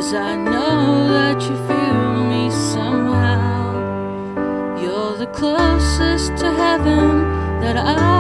'cause I know that you feel me somehow. You're the closest to heaven that I